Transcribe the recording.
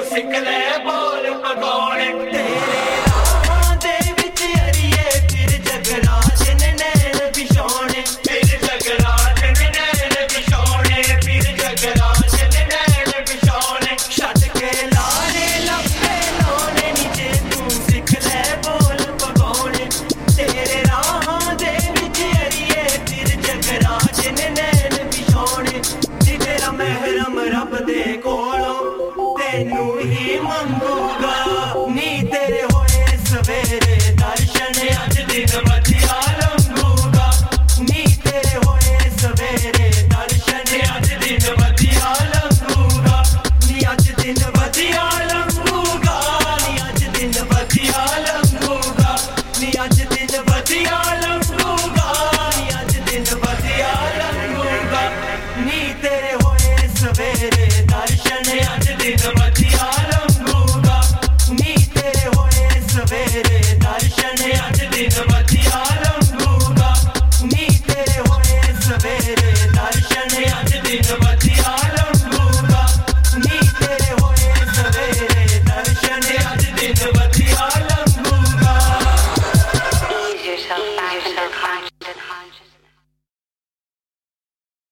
ਸਿੱਖ ਲੈ ਬੋਲ ਪਗਾਉਣੇ ਤੇਰੇ ਰਾਹਾਂ ਦੇ ਵਿੱਚ ਅੜੀਏ ਫਿਰ ਜਗਰਾਜ ਨੇ ਨੈਣ ਵਿਛਾਉਣੇ ਫਿਰ ਜਗਰਾਜ ਨੇ ਨੈਣ ਵਿਛਾਉਣੇ ਫਿਰ ਜਗਰਾਜ ਨੇ ਨੈਣ ਵਿਛਾਉਣੇ ਛੱਡ ਕੇ ਲਾਰੇ ਲੱਭੇ ਲਾਉਣੇ ਨੀ ਜੇ ਤੂੰ ਸਿੱਖ ਲੈ ਬੋਲ ਪਗਾਉਣੇ ਤੇਰੇ ਰਾਹਾਂ ਦੇ ਵਿੱਚ ਅੜੀਏ ਫਿਰ ਜਗਰਾਜ ਨੇ ਨੈਣ ਵਿਛਾਉਣੇ ਜੀ ਤੇਰਾ ਮਹਿਰਮ ਰੱਬ ਦੇ ਕੋਲੋਂ ਤੈਨੂੰ